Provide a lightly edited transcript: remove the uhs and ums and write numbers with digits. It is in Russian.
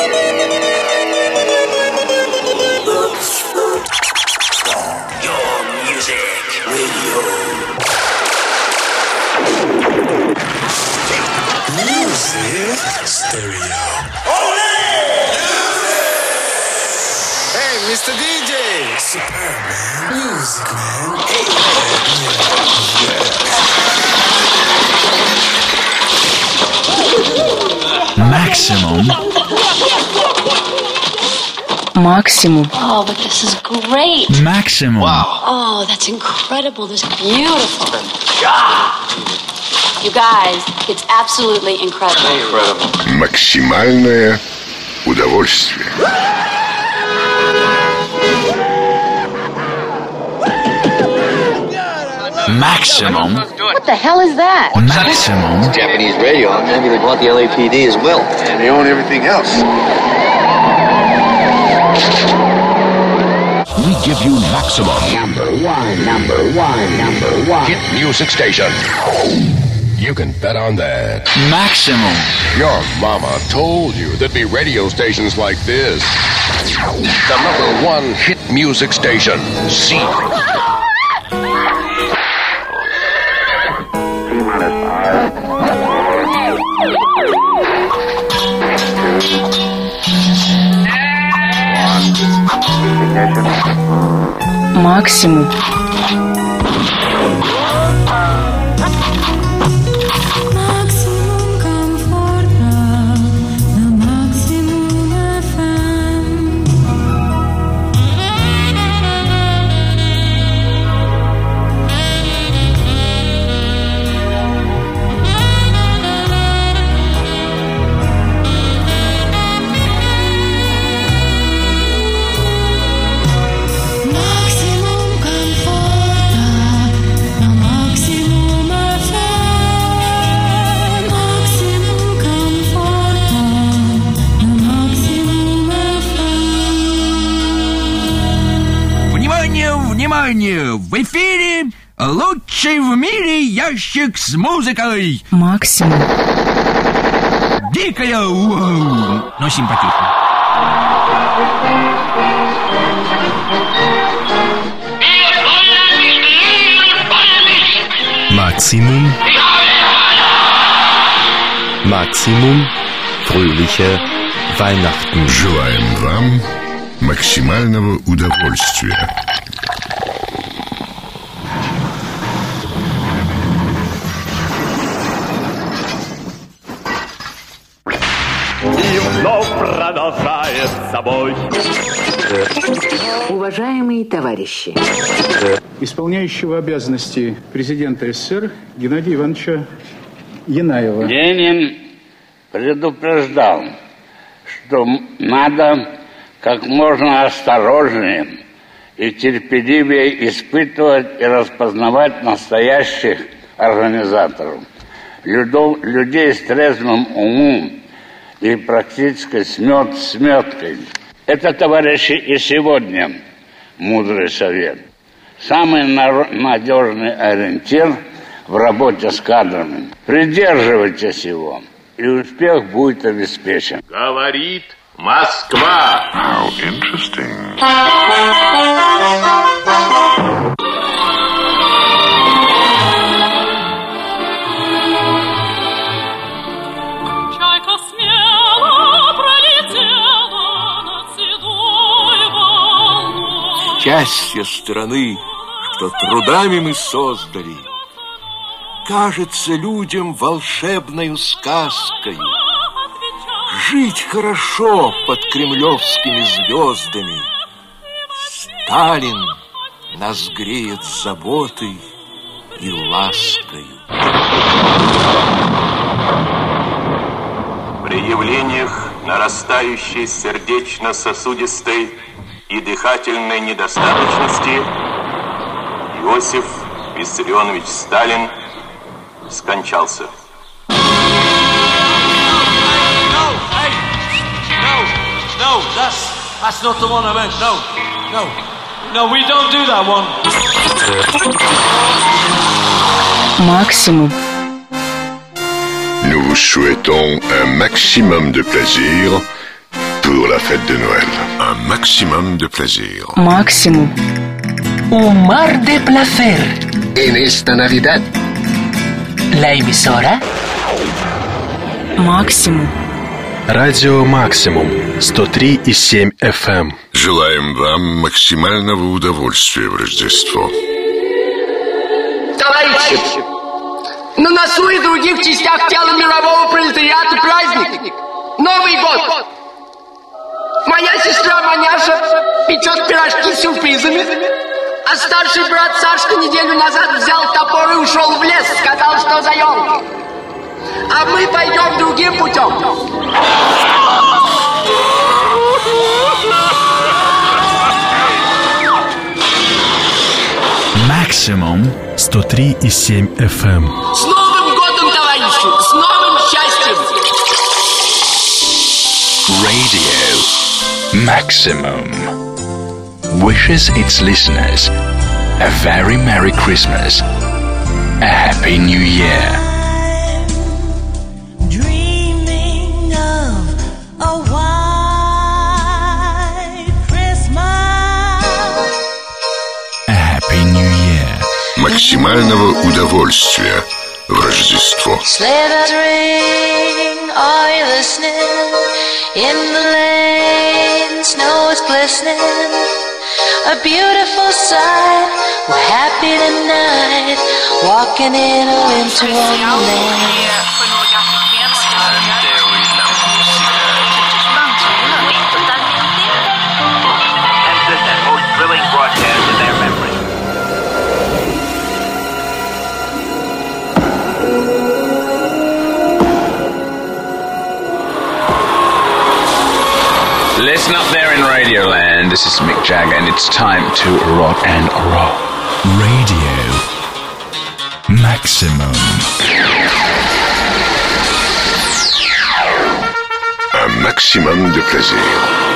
Mr. DJ! Superb, man. Music, man. Maximum. Maximum. Oh, but this is great. Maximum. Wow. Oh, that's incredible. This is beautiful. You guys, it's absolutely incredible. Incredible. Максимальное удовольствие. Maximum. What the hell is that? Maximum. Japanese radio. Maybe they bought the LAPD as well. And they own everything else. We give you Maximum. Number one. Hit music station. You can bet on that. Maximum. Your mama told you there'd be radio stations like this. The #1 hit music station. C. Maximum. Внимание! В эфире лучший в мире ящик с музыкой. Максимум. Дикая, но симпатичная. Maximum. Maximum. Fröhliche Weihnachten. Желаем вам максимального удовольствия. Продолжает собой. Уважаемые товарищи, исполняющего обязанности президента СССР Геннадия Ивановича Янаева. Ленин предупреждал, что надо как можно осторожнее и терпеливее испытывать и распознавать настоящих организаторов, людей с трезвым умом и практически сметкой. Это, товарищи, и сегодня мудрый совет. Самый надежный ориентир в работе с кадрами. Придерживайтесь его, и успех будет обеспечен. Говорит Москва. How interesting. Счастье страны, что трудами мы создали, кажется людям волшебною сказкою. Жить хорошо под кремлевскими звездами. Сталин нас греет заботой и ласкою. При явлениях нарастающей сердечно-сосудистой и дыхательной недостаточности Иосиф Виссарионович Сталин скончался. No, that's not the one I meant. No, we don't do that one. Maximum. Nous vous souhaitons un maximum de plaisir pour la fête de Noël. Un maximum de plaisir. Максимум. Un mar de placer. En esta Navidad. La emisora. Максимум. Радио Максимум 103,7 FM. Желаем вам максимального удовольствия в Рождество. Товарищи, на носу и других частях тела мирового пролетариата праздник. Новый год. Моя сестра Маняша печет пирожки с сюрпризами, а старший брат Сашка неделю назад взял топор и ушел в лес, сказал, что за елки. А мы пойдем другим путем. Максимум 103,7 FM. С Новым годом, товарищи! С новым счастьем! Radio Maximum wishes its listeners a very Merry Christmas, a Happy New Year. Dreaming of a white Christmas. A Happy New Year. Максимального удовольствия в Рождество. Sleigh bells ring, are you listening? In the lane, snow is glistening. A beautiful sight, we're happy tonight, walking in a winter wonderland. That most thrilling broadcast in their memory. Listen up there in Radioland. This is Mick Jagger, and it's time to rock and roll. Radio Maximum. Un maximum de plaisir.